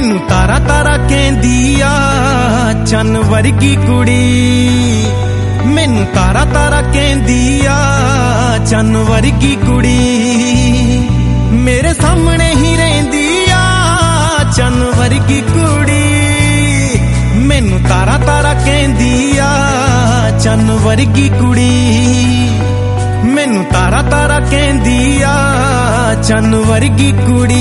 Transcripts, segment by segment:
मैनू तारा तारा कहंदी आ चन वर्गी कुड़ी। मैनू तारा तारा कहंदी आ चन वर्गी कुड़ी। मेरे सामने ही रहिंदी आ चन वर्गी कुड़ी। मैनू तारा तारा कहंदी आ चन वर्गी कुड़ी। मैनू तारा तारा कहंदी आ चन वर्गी कुड़ी।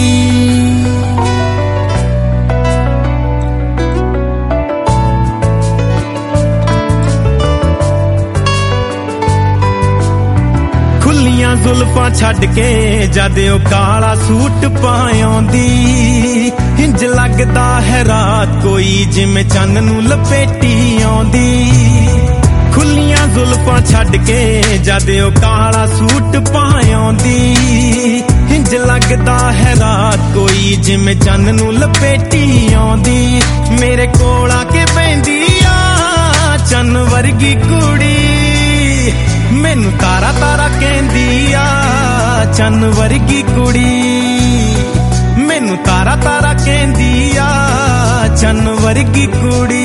खुलियां जुल्फां छड्ड के जद ओ काला सूट पाउंदी, इंज लगदा है रात कोई जिवें चन्न नूं लपेटी आउंदी। खुलियां जुल्फां छड्ड के जद ओ काला सूट पाउंदी, इंज लगदा है रात कोई जिवें चन्न नूं लपेटी आउंदी। मेरे कोल आके बैंदी आ चन्न वर्गी कुड़ी। मैनू तारा तारा कहंदी आ चन वर्गी कुड़ी। मैनू तारा तारा कहंदी आ चन वर्गी कुड़ी।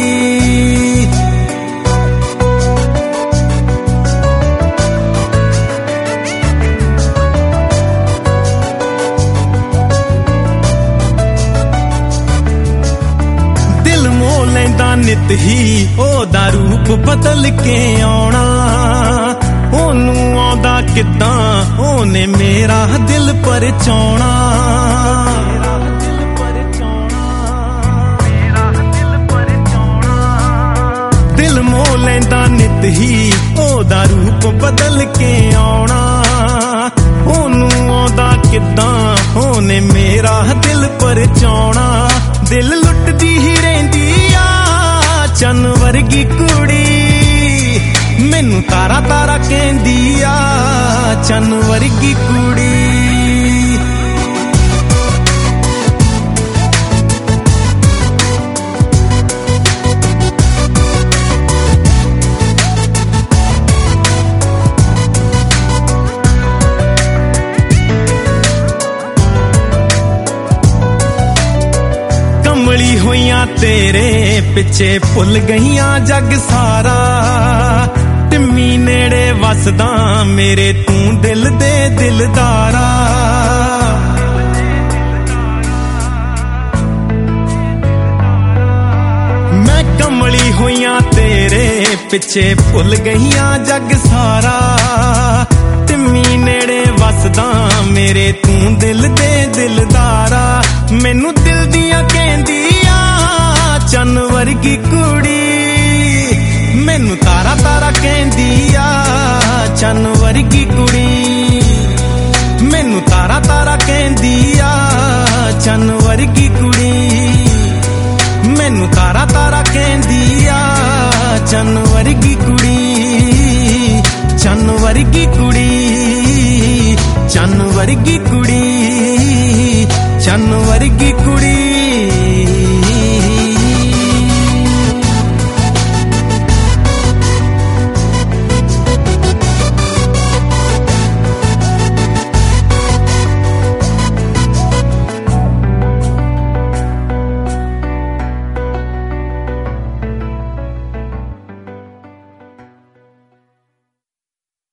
दिल मोह लैंदा नित ही ओदा रूप बदल के आउणा। ओनू आउंदा किदां ओने मेरा दिल परचाउणा। दिल मोह लैंदा नित ही ओदा रूप बदल के आउणा। ओनू आउंदा किदां ओने मेरा दिल परचाउणा। दिल लुटदी ही रहिंदी आ चन वर्गी कुड़ी। मैनू तारा तारा कहंदी आ चन वर्गी कुड़ी। कमली होइयां तेरे पिछे भुल गईयां जग सारा। टिम्मी नेड़े वसदा मेरे तू दिल दे दिलदारा। मैं कमली होइयां तेरे पिछे भुल गईयां जग सारा। टिम्मी नेड़े वसदा मेरे तू दिल दे दिलदारा। मैनू दिल दियां कहंदी आ चन वर्गी कुड़ी। मैनू तारा तारा कहंदी आ चन वर्गी कुड़ी। मैनू तारा तारा कहंदी आ चन वर्गी कुड़ी। मैनू तारा तारा कहंदी आ चन वर्गी कुड़ी। चन वर्गी कुड़ी, चन वर्गी कुड़ी।